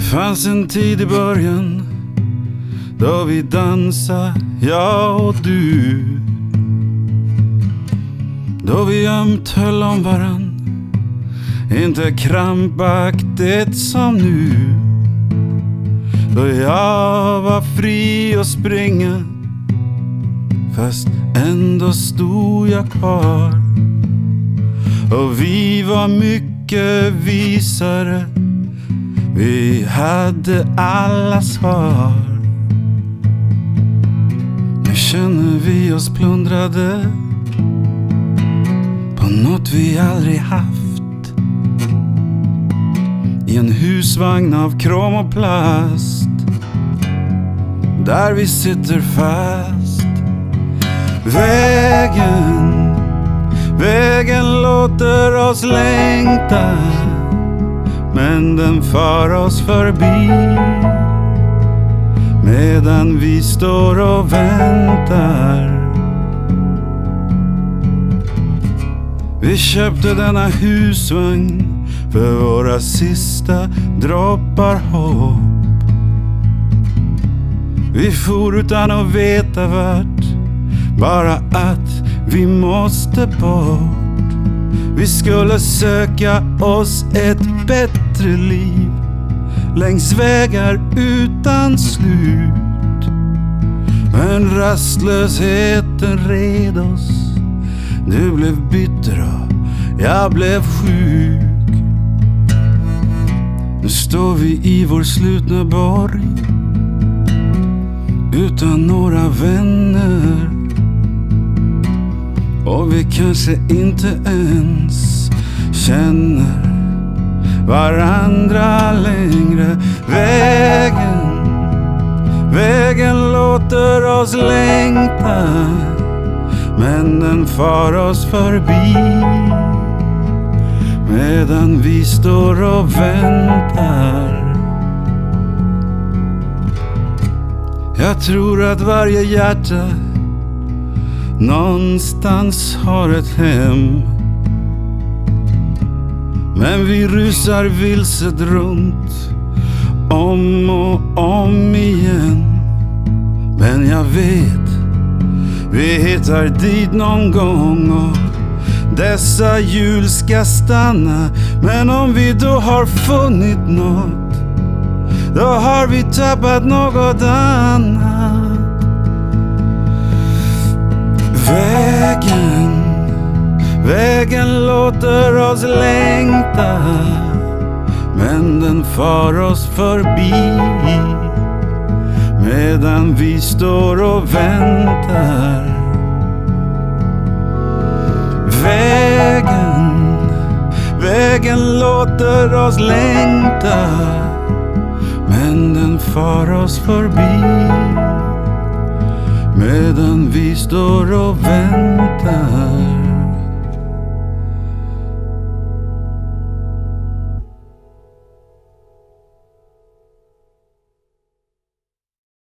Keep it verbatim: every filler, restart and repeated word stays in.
Det fanns en tid i början då vi dansade, jag och du. Då vi ömt höll om varann, inte krampaktigt som nu. Då jag var fri att springa, fast ändå stod jag kvar. Och vi var mycket visare, vi hade alla svar. Nu känner vi oss plundrade på något vi aldrig haft, i en husvagn av krom och plast, där vi sitter fast. Vägen, vägen låter oss längta, men den far oss förbi medan vi står och väntar. Vi köpte denna husvagn för våra sista droppar hopp. Vi for utan att veta vart, bara att vi måste bort. Vi skulle söka oss ett bättre liv längs vägar utan slut. Men rastlösheten red oss. Du blev bitter och jag blev sjuk. Nu står vi i vår slutna borg utan några vänner, och vi kanske inte ens känner varandra längre. Vägen, vägen låter oss längta, men den far oss förbi medan vi står och väntar. Jag tror att varje hjärta någonstans har ett hem, men vi rusar vilset runt om och om igen. Men jag vet, vi hittar dit någon gång och dessa hjul ska stanna. Men om vi då har funnit något, då har vi tappat något annat. Vägen, vägen låter oss längta, men den far oss förbi medan vi står och väntar. Vägen, vägen låter oss längta, men den far oss förbi medan vi står och väntar.